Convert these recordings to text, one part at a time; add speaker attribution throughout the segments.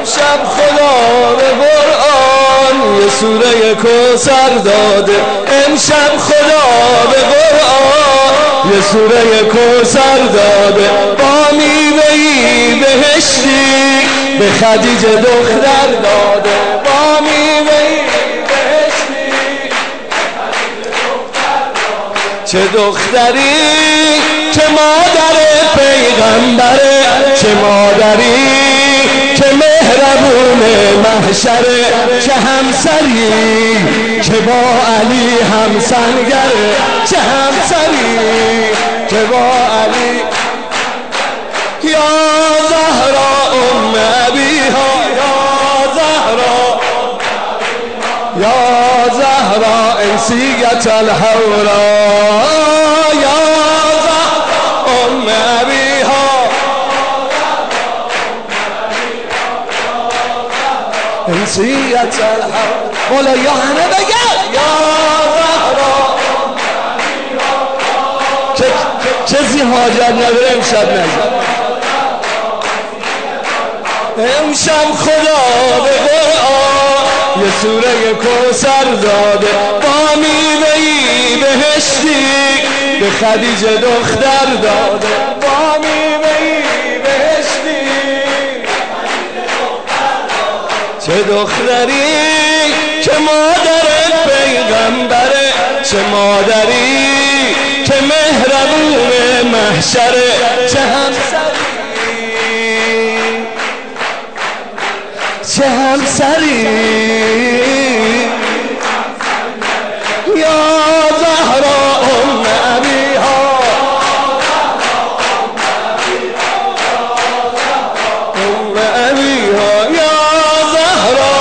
Speaker 1: امشب خدا به قرآن یه سوره کوثر داده، امشب خدا به قرآن یه سوره کوثر داده، با میوه‌ای بهشتی به خدیجه دختر داده، با میوه‌ای بهشتی به خدیجه دختر داده. چه دختری که مادر پیغمبره، چه مادری که مهربون محشره، چه همسری که با علی همسنگره، چه همسری که با علی. یا زهرا ام ابیها، یا زهرا یا زهرا انسیت الحورا، یا زهرا ام ابیها انسیت الحورا. مولا یا همه بگن یا زهرا. کسی حاجت نداره امشب نگه. امشب خدا به قرآن یه سوره کوثر داده، با میوه‌ای بهشتی به خدیجه دختر داده، با میوه‌ای بهشتی به خدیجه دختر داده. چه دختری که مادر پیغمبره، چه مادری که مهربون محشره، چه همسری چه همسری. یا زهرا ام ابیها، ام ابیها یا زهرا،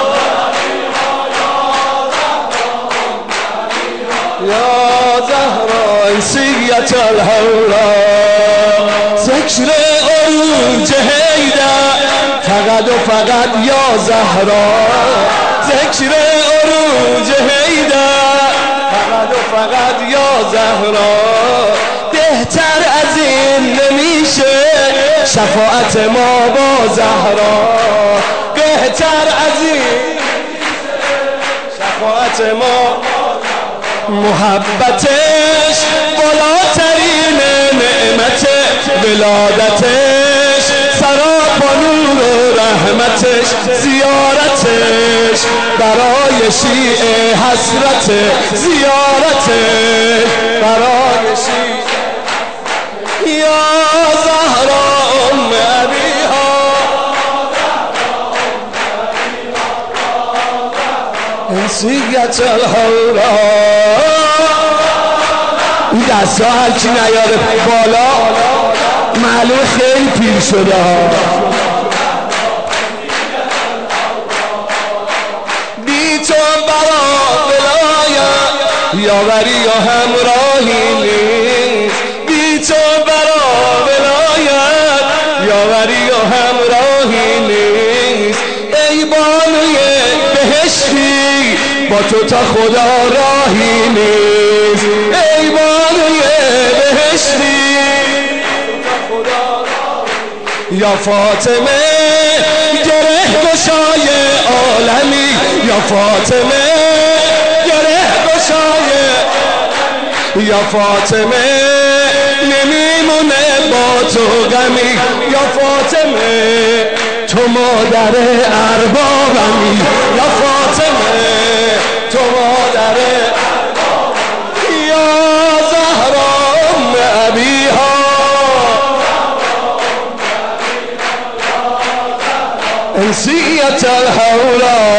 Speaker 1: یا زهرا انسیت الحورا. ذکر عروج حیدر فقط و فقط یا زهرا، ذکر عروج حیدر فقط و فقط یا زهرا. بهتر از این نمیشه شفاعت ما با زهرا، بهتر از این شفاعت ما. محبتش بالاترین نعمت، ولادتش سراپا نور و رحمتش، زیارتش برای شیعه حسرت، زیارتش برای شیعه. یا زهرا ام ابیها انسیت الحورا. این دستا هرچی نیاره بالا معلوم خیلی پیر شده ها. بی تو برا ولایت یاوری یا همراهی نیست، بی تو برا ولایت یاوری یا همراهی نیست. ای بانوی بهشتی با تو تا خدا راهی نیست، ای بانوی بهشتی یا فاطمه گره گشای عالمی، یا فاطمه گره گشای، یا فاطمه نمیمونه با تو غمی، یا فاطمه تو مادر اربابمی، یا فاطمه تو مادر اربابمی. یا زهرا ام ابیها انسیت الحورا.